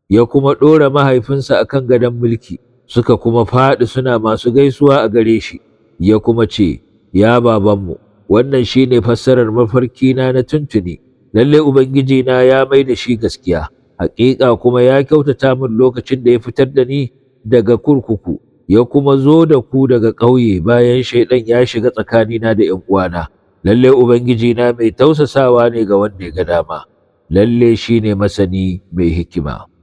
ya kuma ɗora mahaifinsa a kan gadon mulki, suka kuma faɗi suna masu gaisuwa a gare shi, ya kuma ce, Ya babanmu, wannan shi ne fassarar mafarkina na tuntuni, lalle Ubangijina ya mai da shi gaskiya, haƙiƙa kuma ya kyautata min lokacin da ya fitar da ni daga kurkuku, ya kuma zo da ku daga ƙauye bayan Shaiɗan ya shiga tsakanina da ’yan uwana. Lalle Ubangijina mai tausasawa ne ga wanda ya ga dama, lalle shi ne masani mai hikima.